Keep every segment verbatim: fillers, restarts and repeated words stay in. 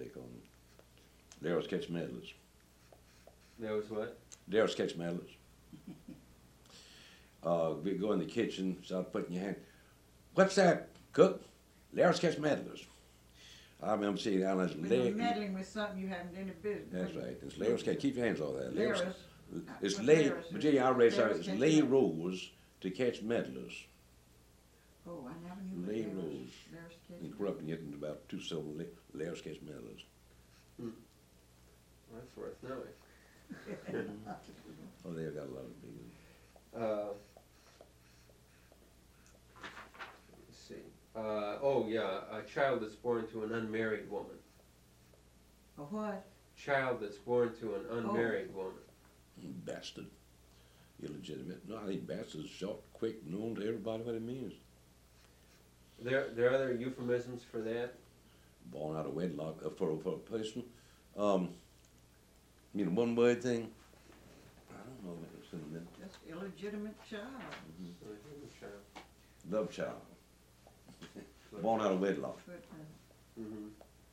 they call them. Daryl's Catch Meddlers. There was what? Daryl's Catch Meddlers. Uh, we go in the kitchen, start putting your hand. What's that, cook? Daryl's Catch Meddlers. I remember seeing down as When you're leg. meddling with something you haven't any business. That's right. It's Larry's Catch. Keep your hands off that. Larry's. Larry's- It's What's lay, Larry's? Virginia, I read sorry, Larry's it's Catch lay Meddlers. rows to catch meddlers. Oh, I never knew. what Lay Larry's- rows. Larry's Catch And corrupting it into about two silver Larry's Catch Meddlers. Well, that's worth knowing. Oh, they've got a lot of big ones. Uh, let's see. Uh, oh, yeah, a child that's born to an unmarried woman. A what? Child that's born to an unmarried woman. Bastard. Illegitimate. No, I think bastard's short, quick, known to everybody what it means. There, there are other euphemisms for that. Born out of wedlock uh, for, for a person. Um, you know, one word thing. I don't know if it's in the middle. Just illegitimate child. Child. Love child. Born out of wedlock. Footnote. Mm-hmm.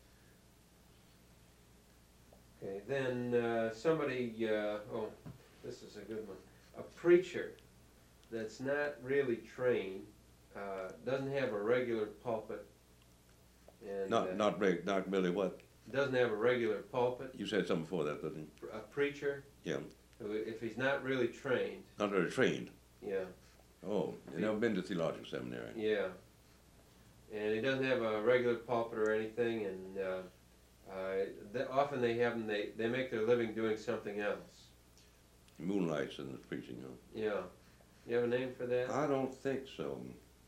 Okay, then uh, somebody, uh, oh, this is a good one. A preacher that's not really trained, uh, doesn't have a regular pulpit, and Not, uh, not, reg, not really what? doesn't have a regular pulpit. You said something before that, didn't you? A preacher, Yeah. who, if he's not really trained, Not really trained. yeah, Oh, you never been to theological seminary. yeah, and he doesn't have a regular pulpit or anything, and uh, uh, they, often they have them, they, they make their living doing something else. Moonlights in the preaching, huh? Yeah. You have a name for that? I don't think so.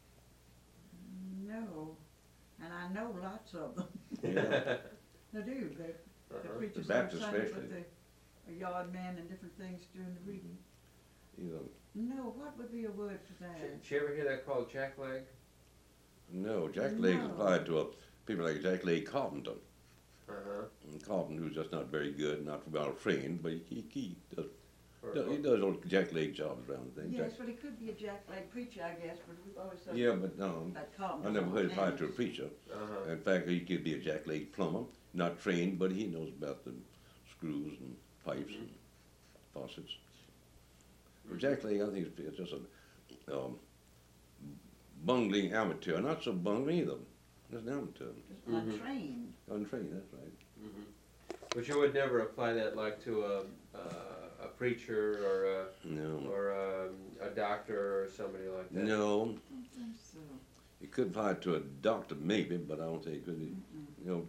No, and I know lots of them. Yeah. They do. They, the Uh-huh. preachers The Baptist sometimes especially. with the, a yard man and different things during the reading. You know, No, what would be a word for that? Did you ever hear that called jackleg? no, Jack Leg No. applied to a, people like Jack Leg Carpenter. Uh-huh. And Carpenter, who's just not very good, not well trained, but he, he, he does Or- he does old Jack Leg jobs around the thing. Yes, Jack- but it could be a jackleg preacher, I guess, but we've always thought yeah, but no, that Carpenter. I never heard it applied to a preacher. Uh-huh. In fact, he could be a Jack Leg plumber, not trained, but he knows about the screws and pipes and faucets. Well, Jack Leg, I think it's, it's just a um, bungling amateur. Not so bungling either. Just an amateur. Just Mhm. untrained. Untrained, that's right. Mhm. But you would never apply that like to a, uh, a preacher or a, No. or a, a doctor or somebody like that? No. I don't think so. It could apply to a doctor maybe, but I don't think it could be, Mm-mm. you know,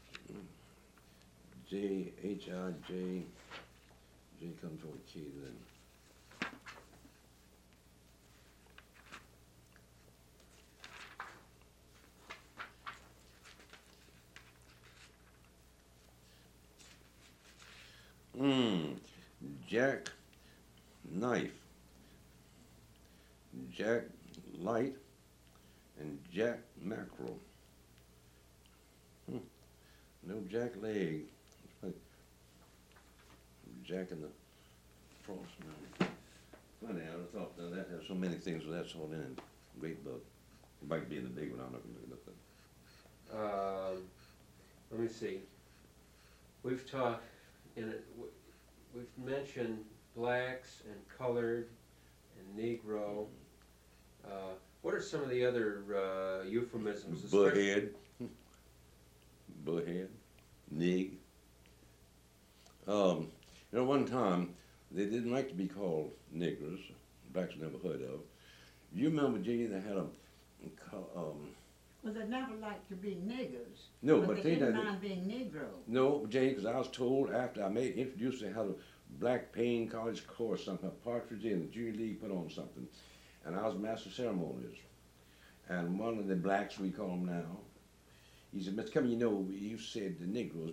J, H I J, J comes from a key then. Mmm, Jack Knife, Jack Light, and Jack Mackerel. Hmm. No Jack Leg. Jack in the Frost. No. Funny, I would thought that, that has so many things with that sort in it. Great book. It might be in the big one. I'm not going to look at that. Um, let me see. We've talked in it. w- We've mentioned blacks and colored and Negro. Uh, what are some of the other uh, euphemisms? especially- Bullhead. Bullhead. Nig. Um, you know, one time they didn't like to be called niggers. Blacks never heard of. You remember, Gene, they had a co- um, Well, they never liked to be niggers. No, but but they they didn't didn't- mind being Negro. no, Jane, because I was told after I made introduced they had a Black Payne College course, something, Partridge in the Junior League put on something, and I was master of ceremonies. And one of the blacks, we call them now, he said, Mister Cummings, you know, you said the Negroes,